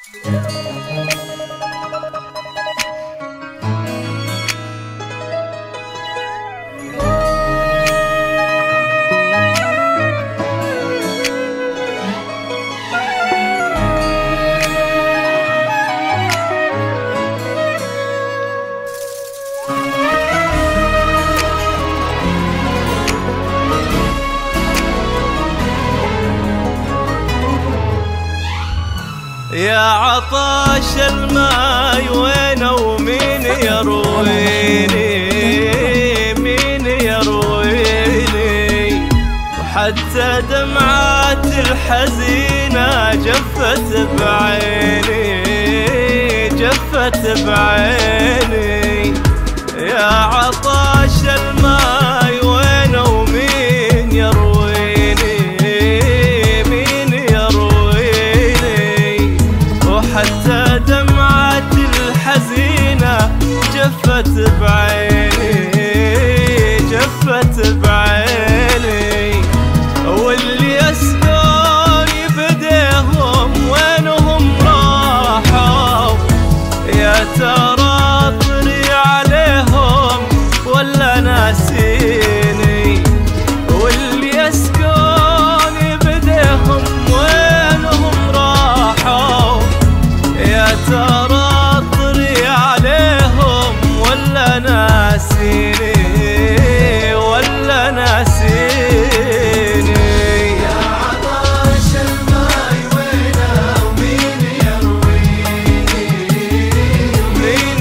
يا عطاش الماي وينه ومين يرويني، مين يرويني؟ وحتى دمعات الحزينة جفت بعيني، جفت بعيني. يا عطاش الماي وينه ومين يرويني، مين يرويني؟ وحتى دمعات الحزينة جفت بعيني، جفت بعيني. واللي يسقوني بديهم وينهم راحوا؟ يا ترى طري عليهم ولا ناسيني؟ واللي يسقوني بديهم وينهم راحوا؟ يا ترى طري عليهم ولا ناسيني، ولا ناسيني؟ يا عطاش الماي وينه ومين يرويني، مين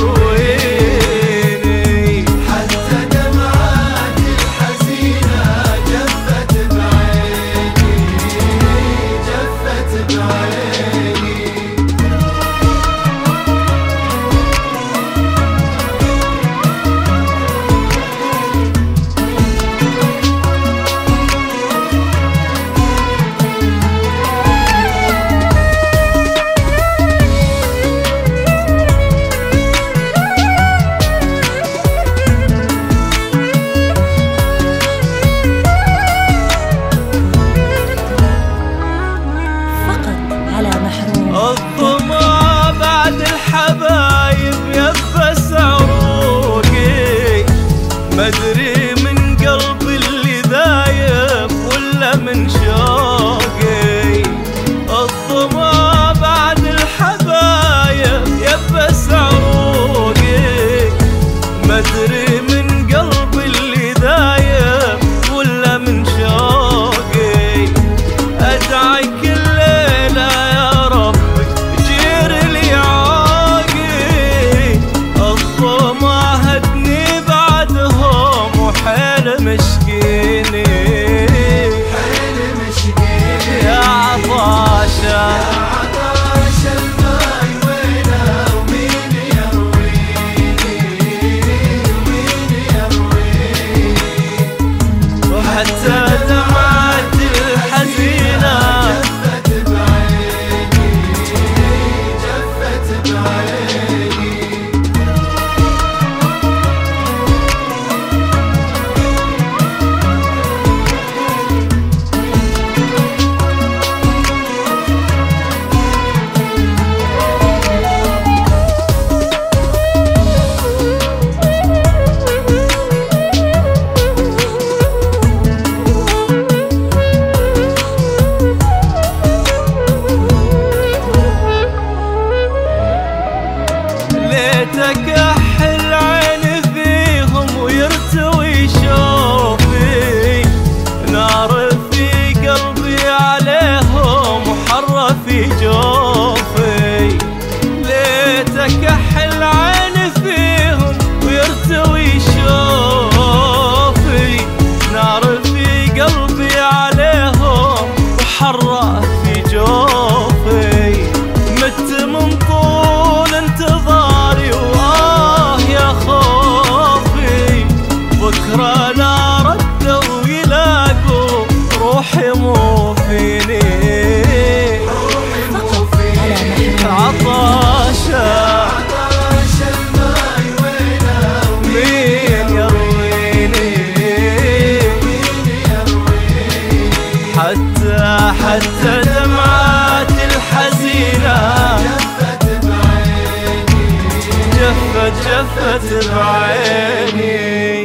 يرويني؟ حتى دمعات الحزينة جفت بعيني، جفت بعيني. الظما بعد الحبايب يبس عروقي، مدري من قلبي اللي ذايب ولا من شوقي. الظما بعد الحبايب يبس عروقي، مدري من قلبي اللي ذايب ولا من شوقي. أدعي كل ليلة يا ربي جير لي عاقي، الظما هدني بعدهم وحيل مشكيني، حيل مشكيني. يا عطاشة عطاش الماي وينه ومين يرويني، ومين يرويني؟ وحتى دمعات الحزينة جفت بعيني، جفت بعيني. ليتك أحل عيني فيهم ويرتوي شوفي، نار في قلبي عليهم وحرة في جوفي. ليتك أحل عيني فيهم ويرتوي شوفي، نار في قلبي عليهم وحرة في جوفي. مت من طول انتظاري وآه يا خوفي، بكرة لا ردوا يلاقوا روحي مو فيني، روحي مو جفت بعيني.